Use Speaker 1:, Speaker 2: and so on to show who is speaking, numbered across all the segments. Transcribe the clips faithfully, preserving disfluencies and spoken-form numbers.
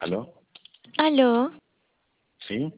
Speaker 1: ¿Aló?
Speaker 2: Aló,
Speaker 1: ¿Sí?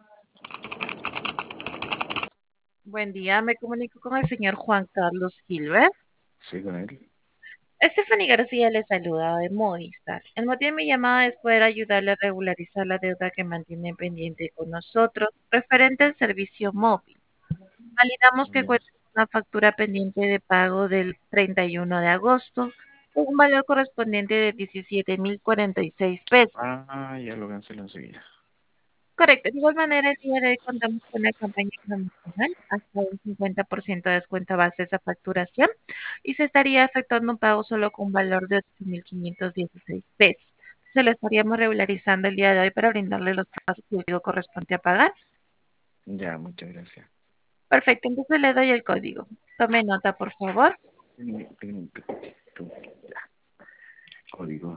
Speaker 3: Buen día, me comunico con el señor Juan Carlos Gilbert.
Speaker 1: Sí, con él.
Speaker 3: Stephanie García le saluda de Movistar. El motivo de mi llamada es poder ayudarle a regularizar la deuda que mantiene pendiente con nosotros referente al servicio móvil. Validamos que
Speaker 1: Ya.
Speaker 3: cuenta con una factura pendiente de pago del treinta y uno de agosto con un valor correspondiente de diecisiete mil cuarenta y seis pesos.
Speaker 1: Ah, ya lo cancelo enseguida.
Speaker 3: Correcto. De igual manera, el día de hoy contamos con una campaña promocional hasta un cincuenta por ciento de descuento a base de esa facturación y se estaría efectuando un pago solo con un valor de ocho mil quinientos dieciséis pesos. Se lo estaríamos regularizando el día de hoy para brindarle los pasos que el código corresponde a pagar.
Speaker 1: Ya, muchas gracias.
Speaker 3: Perfecto, entonces le doy el código. Tome nota, por favor.
Speaker 1: Tengo- tengo un poquito. Ya. Código.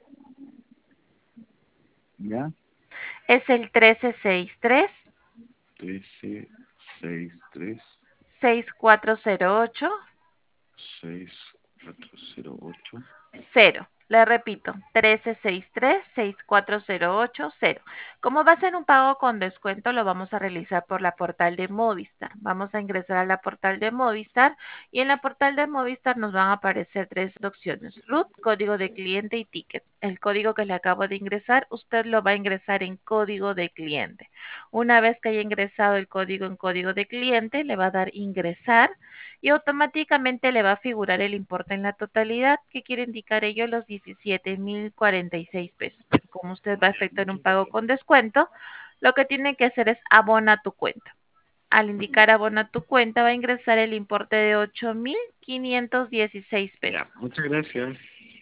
Speaker 1: ¿Ya?
Speaker 3: Es el trece sesenta y tres,
Speaker 1: Trece sesenta y tres
Speaker 3: seis cuatro cero ocho
Speaker 1: seis cuatro cero ocho.
Speaker 3: cero. Le repito, trece sesenta y tres, seis cuatro cero ocho cero. Como va a ser un pago con descuento, lo vamos a realizar por la portal de Movistar. Vamos a ingresar a la portal de Movistar y en la portal de Movistar nos van a aparecer tres opciones: root, código de cliente y ticket. El código que le acabo de ingresar, usted lo va a ingresar en código de cliente. Una vez que haya ingresado el código en código de cliente, le va a dar ingresar y automáticamente le va a figurar el importe en la totalidad, que quiere indicar ello los diecisiete mil cuarenta y seis pesos. Pero como usted va a efectuar un pago con descuento, lo que tiene que hacer es abona tu cuenta. Al indicar abona tu cuenta, va a ingresar el importe de ocho mil quinientos dieciséis pesos.
Speaker 1: Ya, muchas gracias.